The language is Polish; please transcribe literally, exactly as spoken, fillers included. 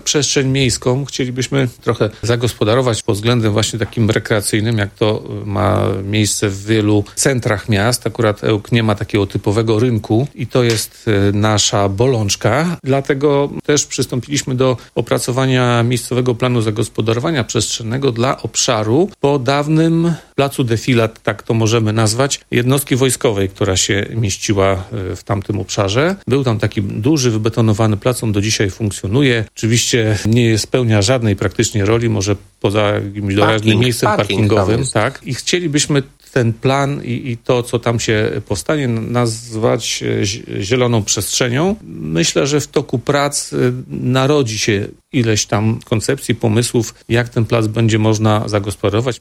przestrzeń miejską chcielibyśmy trochę zagospodarować pod względem właśnie takim rekreacyjnym, jak to ma miejsce w wielu centrach miast. Akurat Ełk nie ma takiego typowego rynku i to jest nasza bolączka. Dlatego też przystąpiliśmy do opracowania miejscowego planu zagospodarowania przestrzennego dla obszaru po dawnym placu Defilat, tak to możemy nazwać, jednostki wojskowej, która się mieściła w tamtym obszarze. Był tam taki duży, wybetonowany plac, on do dzisiaj funkcjonuje. Oczywiście nie spełnia żadnej praktycznie roli, może poza jakimś doraźnym Parking, miejscem parking parkingowym. Tak. I chcielibyśmy ten plan i, i to, co tam się powstanie, nazwać zieloną przestrzenią. Myślę, że w toku prac narodzi się ileś tam koncepcji, pomysłów, jak ten plac będzie można zagospodarować.